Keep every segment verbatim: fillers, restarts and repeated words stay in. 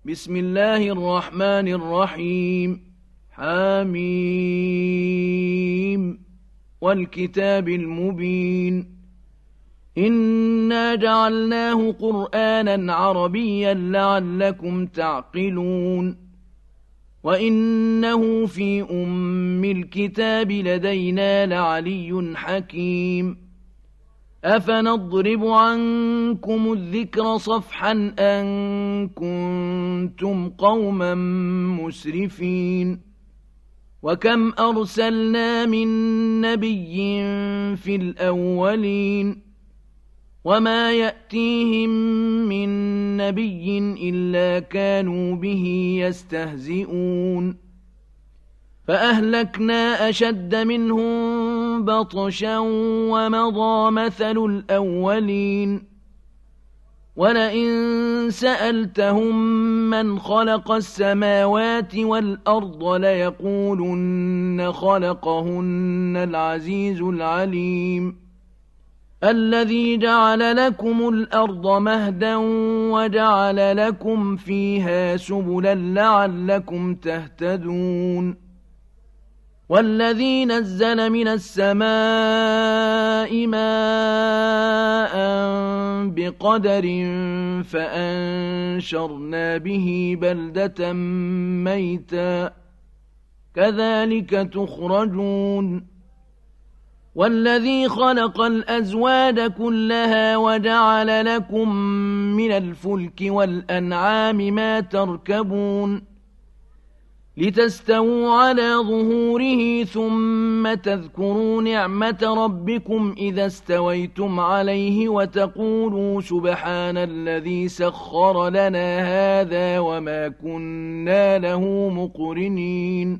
بسم الله الرحمن الرحيم حميم والكتاب المبين إنا جعلناه قرآنا عربيا لعلكم تعقلون وإنه في أم الكتاب لدينا لعلي حكيم أفنضرب عنكم الذكر صفحا أن كنتم قوما مسرفين وكم أرسلنا من نبي في الأولين وما يأتيهم من نبي إلا كانوا به يستهزئون فأهلكنا أشد منهم بطشا ومضى مثل الأولين ولئن سألتهم من خلق السماوات والأرض ليقولن خلقهن العزيز العليم الذي جعل لكم الأرض مهدا وجعل لكم فيها سبلا لعلكم تهتدون والذي نزل من السماء ماء بقدر فأنشرنا به بلدة ميتا كذلك تخرجون والذي خلق الأزواج كلها وجعل لكم من الفلك والأنعام ما تركبون لتستووا على ظهوره ثم تذكروا نعمة ربكم إذا استويتم عليه وتقولوا سبحان الذي سخر لنا هذا وما كنا له مقرنين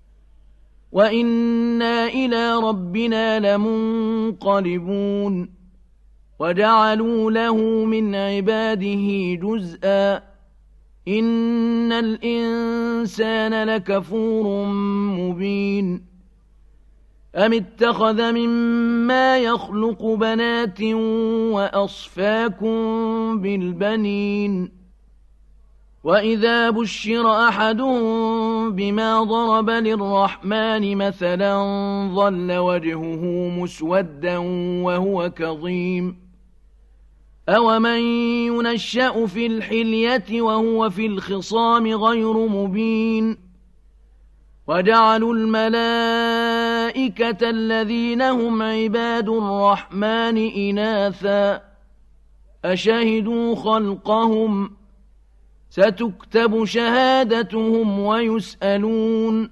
وإنا إلى ربنا لمنقلبون وجعلوا له من عباده جزءا إن الإنسان لكفور مبين أم اتخذ مما يخلق بنات وأصفاكم بالبنين وإذا بشر أحدهم بما ضرب للرحمن مثلا ظل وجهه مسودا وهو كظيم أومن ينشأ في الحلية وهو في الخصام غير مبين وجعلوا الملائكة الذين هم عباد الرحمن إناثا أشهدوا خلقهم ستكتب شهادتهم ويسألون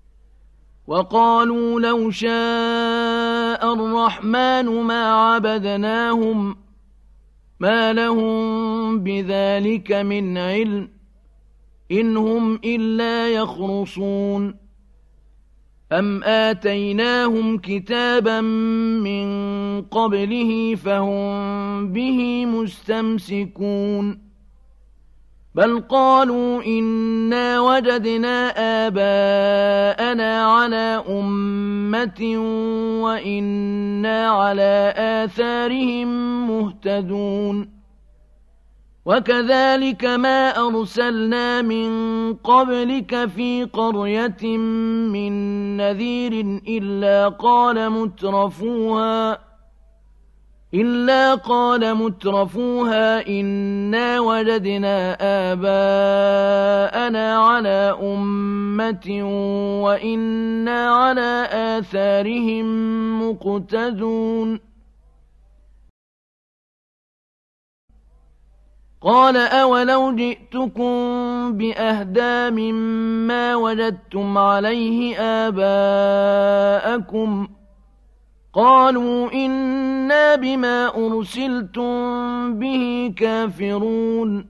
وقالوا لو شاء الرحمن ما عبدناهم ما لهم بذلك من علم إن هم إلا يخرصون أم آتيناهم كتابا من قبله فهم به مستمسكون بل قالوا إنا وجدنا آباءنا على أمة وإنا على آثارهم مهتدون وكذلك ما أرسلنا من قبلك في قرية من نذير إلا قال مترفوها إلا قال مترفوها إنا وجدنا آباءنا على أمة وإنا على آثارهم مقتدون قال أولو جئتكم بأهدى مما وجدتم عليه آباءكم قالوا إنا بما أرسلتم به كافرون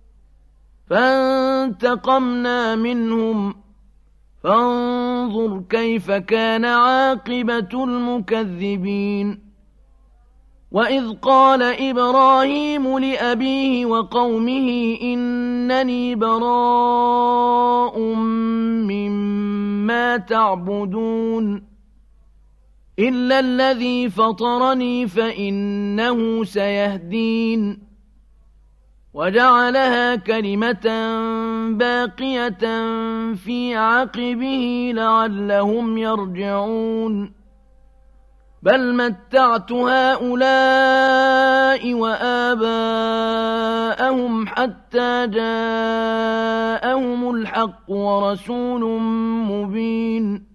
فانتقمنا منهم فانظر كيف كان عاقبة المكذبين وإذ قال إبراهيم لأبيه وقومه إنني براء مما تعبدون إلا الذي فطرني فإنه سيهدين وجعلها كلمة باقية في عقبه لعلهم يرجعون بل متعت هؤلاء وآباءهم حتى جاءهم الحق ورسول مبين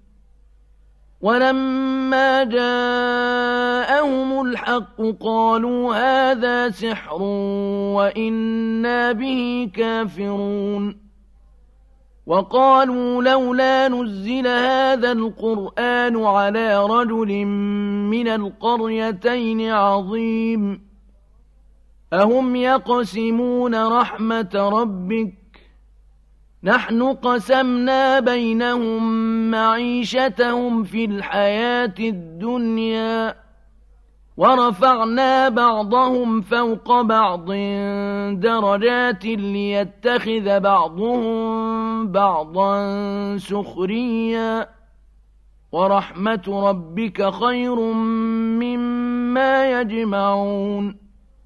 ولما جاءهم الحق قالوا هذا سحر وإنا به كافرون وقالوا لولا نزل هذا القرآن على رجل من القريتين عظيم أهم يقسمون رحمة ربك نحن قسمنا بينهم معيشتهم في الحياة الدنيا ورفعنا بعضهم فوق بعض درجات ليتخذ بعضهم بعضا سخريا ورحمة ربك خير مما يجمعون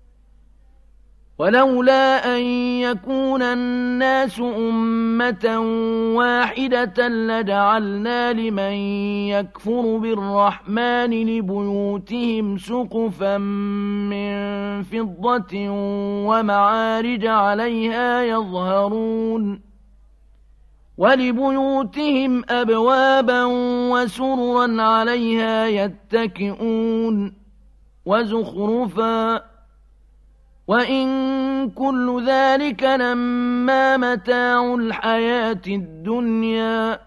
ولولا أن يكون الناس أمة واحدة لجعلنا لمن يكفر بالرحمن لبيوتهم سقفا من فضة ومعارج عليها يظهرون ولبيوتهم أبوابا وسررا عليها يتكئون وزخرفا وإن كل ذلك لما متاع الحياة الدنيا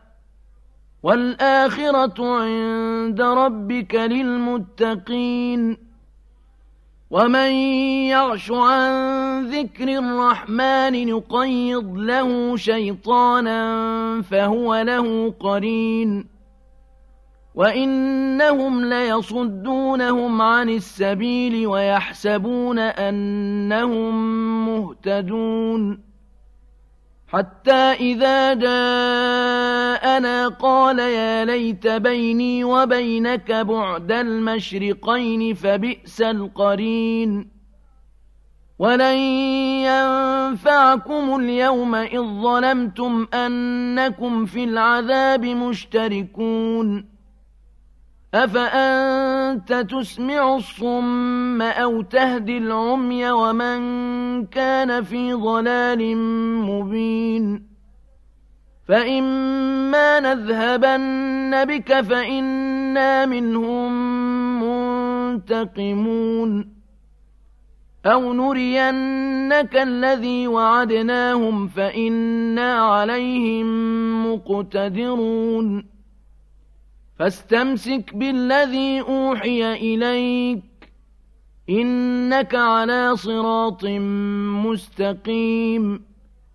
والآخرة عند ربك للمتقين ومن يعش عن ذكر الرحمن نقيض له شيطانا فهو له قرين وإنهم ليصدونهم عن السبيل ويحسبون أنهم مهتدون حتى إذا جاءنا قال يا ليت بيني وبينك بعد المشرقين فبئس القرين ولن ينفعكم اليوم إذ ظلمتم أنكم في العذاب مشتركون أفأنت تسمع الصم أو تهدي العمي ومن كان في ضلال مبين فإما نذهبن بك فإنا منهم منتقمون أو نرينك الذي وعدناهم فإنا عليهم مقتدرون فاستمسك بالذي أوحي إليك إنك على صراط مستقيم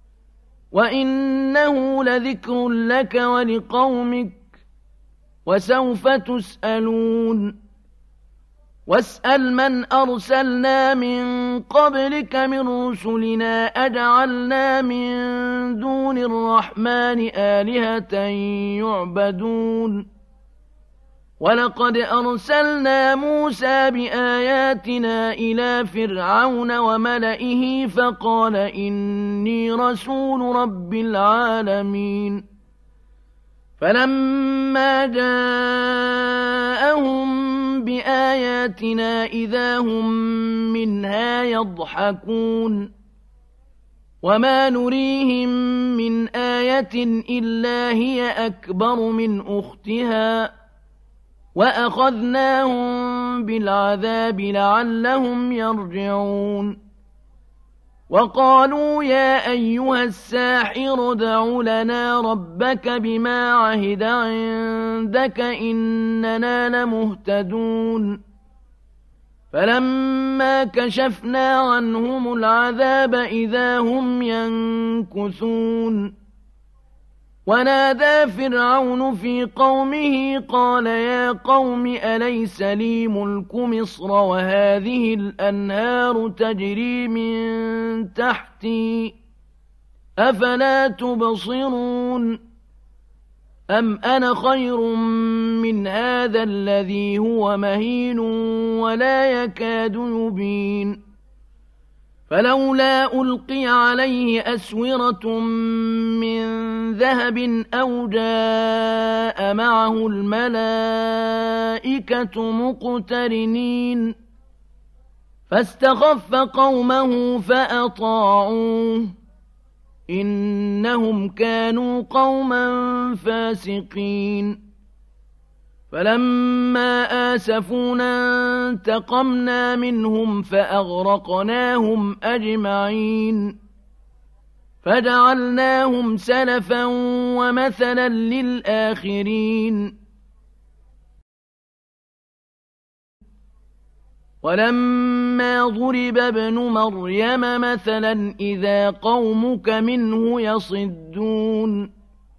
وإنه لذكر لك ولقومك وسوف تسألون واسأل من أرسلنا من قبلك من رسلنا أجعلنا من دون الرحمن آلهة يعبدون ولقد أرسلنا موسى بآياتنا إلى فرعون وملئه فقال إني رسول رب العالمين فلما جاءهم بآياتنا إذا هم منها يضحكون وما نريهم من آية إلا هي أكبر من أختها وأخذناهم بالعذاب لعلهم يرجعون وقالوا يا أيها الساحر ادع لنا ربك بما عهد عندك إننا لمهتدون فلما كشفنا عنهم العذاب إذا هم ينكثون ونادى فرعون في قومه قال يا قوم أليس لي ملك مصر وهذه الأنهار تجري من تحتي أفلا تبصرون أم أنا خير من هذا الذي هو مهين ولا يكاد يبين فلولا ألقي عليه أسورة من ذهب أو جاء معه الملائكة مقترنين فاستخف قومه فأطاعوه إنهم كانوا قوما فاسقين فلما آسفونا انتقمنا منهم فأغرقناهم أجمعين فجعلناهم سلفا ومثلا للآخرين ولما ضرب ابن مريم مثلا إذا قومك منه يصدون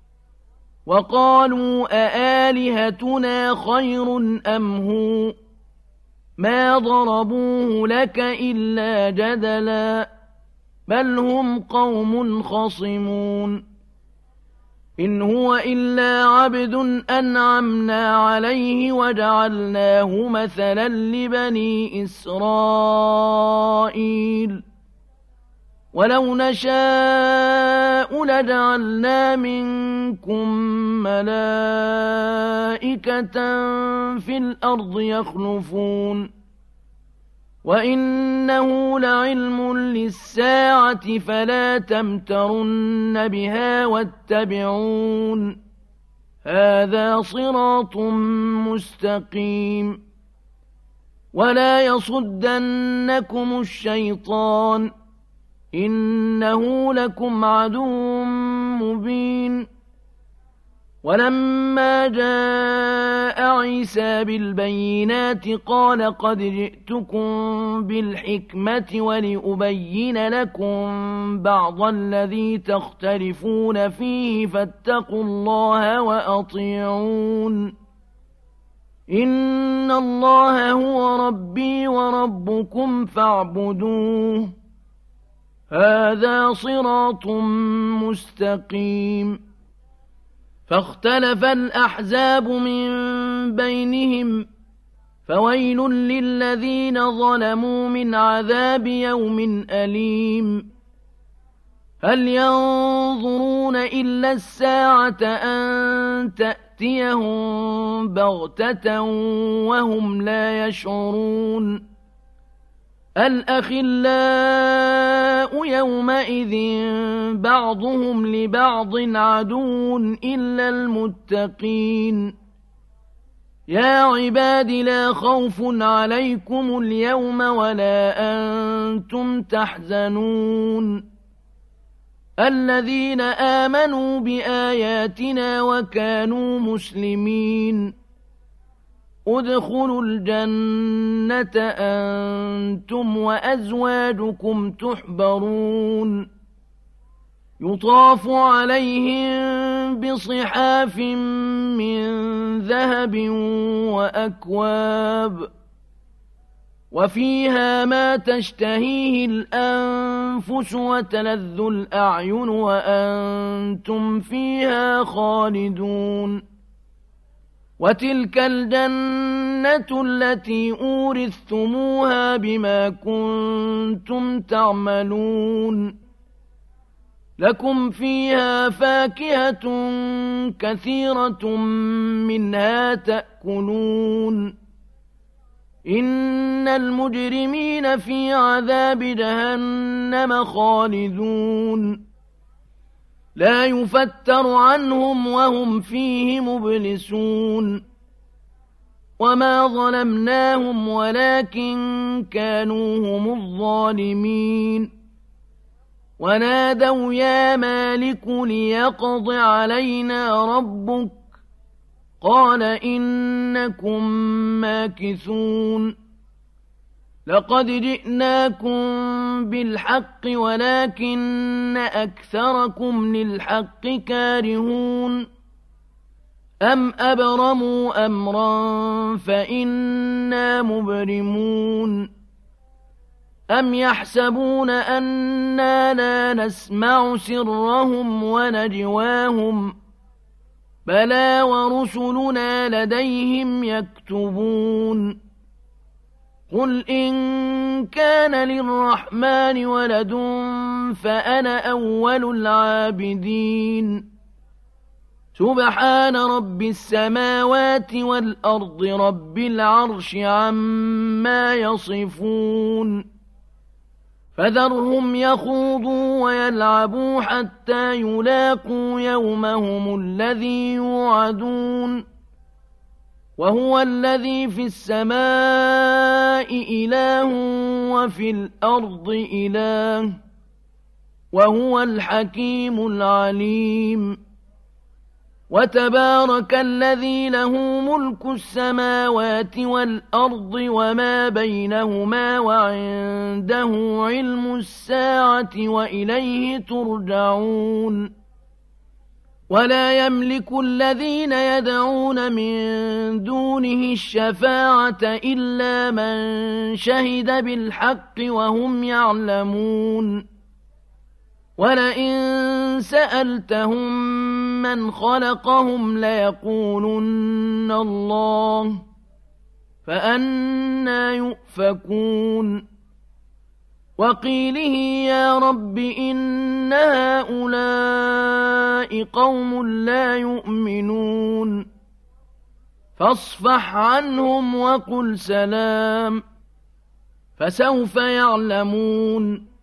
وقالوا أآلهتنا خير أم هو ما ضربوه لك إلا جدلا بل هم قوم خصمون إن هو إلا عبد أنعمنا عليه وجعلناه مثلا لبني إسرائيل ولو نشاء لجعلنا منكم ملائكة في الأرض يخلفون وإنه لعلم للساعة فلا تمترن بها واتبعون هذا صراط مستقيم ولا يصدنكم الشيطان إنه لكم عدو مبين ولما جاء عيسى بالبينات قال قد جئتكم بالحكمة ولأبين لكم بعض الذي تختلفون فيه فاتقوا الله وأطيعون إن الله هو ربي وربكم فاعبدوه هذا صراط مستقيم فاختلف الأحزاب من بينهم فويل للذين ظلموا من عذاب يوم أليم هل ينظرون إلا الساعة أن تأتيهم بغتة وهم لا يشعرون الأخلاء يومئذ بعضهم لبعض عدو إلا المتقين يا عباد لا خوف عليكم اليوم ولا أنتم تحزنون الذين آمنوا بآياتنا وكانوا مسلمين ادخلوا الجنة أنتم وأزواجكم تحبرون يطاف عليهم بصحاف من ذهب وأكواب وفيها ما تشتهيه الأنفس وتلذ الأعين وأنتم فيها خالدون وتلك الجنة التي أورثتموها بما كنتم تعملون لكم فيها فاكهة كثيرة منها تأكلون إن المجرمين في عذاب جهنم خالدون لا يفتر عنهم وهم فيه مبلسون وما ظلمناهم ولكن كانوا هم الظالمين ونادوا يا مالك ليقض علينا ربك قال إنكم ماكثون لقد جئناكم بالحق ولكن أكثركم للحق كارهون أم أبرموا أمرا فإنا مبرمون أم يحسبون أنا لا نسمع سرهم ونجواهم بلى ورسلنا لديهم يكتبون قل إن كان للرحمن ولد فأنا أول العابدين سبحان رب السماوات والأرض رب العرش عما يصفون فذرهم يخوضوا ويلعبوا حتى يلاقوا يومهم الذي يوعدون وهو الذي في السماء إله وفي الأرض إله وهو الحكيم العليم وتبارك الذي له ملك السماوات والأرض وما بينهما وعنده علم الساعة وإليه ترجعون ولا يملك الذين يدعون من دونه الشفاعة إلا من شهد بالحق وهم يعلمون ولئن سألتهم من خلقهم ليقولن الله فأنى يؤفكون وقيله يا رب إن هؤلاء قوم لا يؤمنون فاصفح عنهم وقل سلام فسوف يعلمون